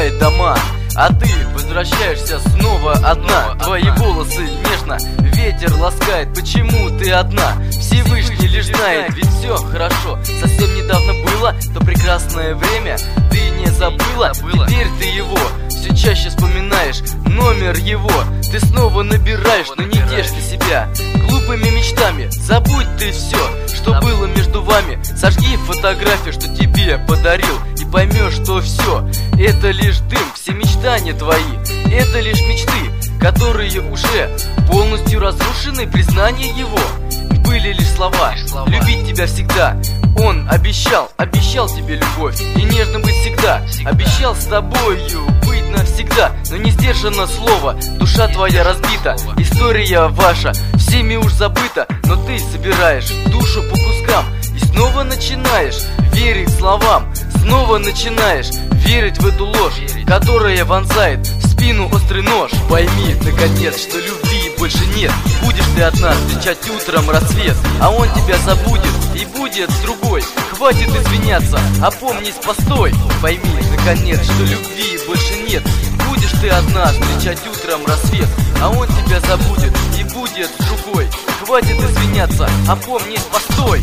разрушает дома. А ты возвращаешься снова одна. Твои волосы нежно ветер ласкает. Почему ты одна? Всевышний лишь знает, ведь все хорошо совсем недавно было. То прекрасное время ты не забыла. Теперь ты его все чаще вспоминаешь, номер его ты снова набираешь. Но не тешь ты себя глупыми мечтами. Забудь ты все, что было между вами. Сожги фотографию, что тебе подарил, и поймешь, что все это лишь дым. Все мечтания твои — это лишь мечты, которые уже полностью разрушены. Признание его были лишь слова. Любить тебя всегда он обещал тебе любовь и нежно быть всегда. Обещал с тобою быть навсегда, но не сдержано слово. Душа твоя разбита, история ваша всеми уж забыта. Но ты собираешь душу по кускам и снова начинаешь верить словам. Снова начинаешь верить в эту ложь, которая вонзает в спину острый нож. Пойми, наконец, что любви больше нет. Будешь ты одна встречать утром рассвет, а он тебя забудет и будет с другой. Хватит извиняться, опомнись, постой. Пойми, наконец, что любви больше нет. Будешь ты одна встречать утром рассвет, а он тебя забудет и будет с другой. Хватит извиняться, опомнись, постой.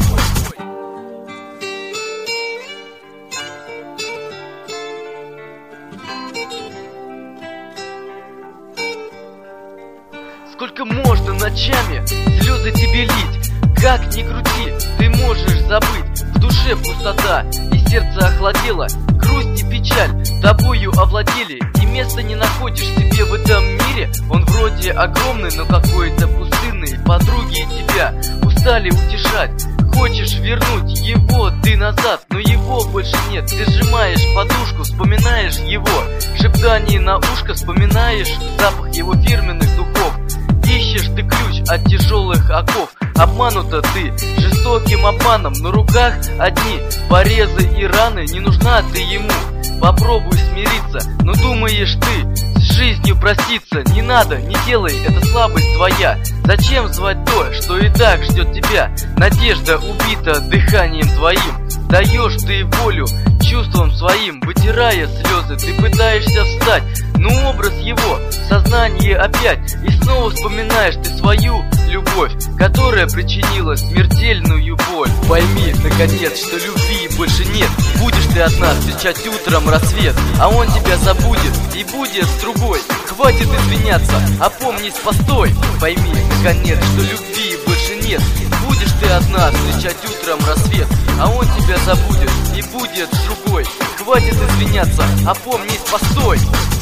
Сколько можно ночами слезы тебе лить? Как ни крути, ты можешь забыть. В душе пустота и сердце охладело. Грусть и печаль тобою овладели, и места не находишь себе в этом мире. Он вроде огромный, но какой-то пустынный. Подруги тебя устали утешать. Хочешь вернуть его ты назад, но его больше нет. Ты сжимаешь подушку, вспоминаешь его шептание на ушко, вспоминаешь запах его фирменных духов. Ищешь ты ключ от тяжелых оков. Обманута ты жестоким обманом. На руках одни порезы и раны. Не нужна ты ему, попробуй смириться. Но думаешь ты с жизнью проститься? Не надо, не делай, это слабость твоя. Зачем звать то, что и так ждет тебя? Надежда убита дыханием твоим. Даешь ты волю чувствам своим, вытирая слезы, ты пытаешься встать. Но образ его в сознании опять, и снова вспоминаешь ты свою любовь, которая причинила смертельную боль. Пойми, наконец, что любви больше нет. Будешь ты одна встречать утром рассвет, а он тебя забудет и будет с другой. Хватит извиняться, опомнись, постой. Пойми, наконец, что любви больше нет. Будешь ты одна встречать утром рассвет, а он тебя забудет и будет с другой. Хватит извиняться, опомнись, постой.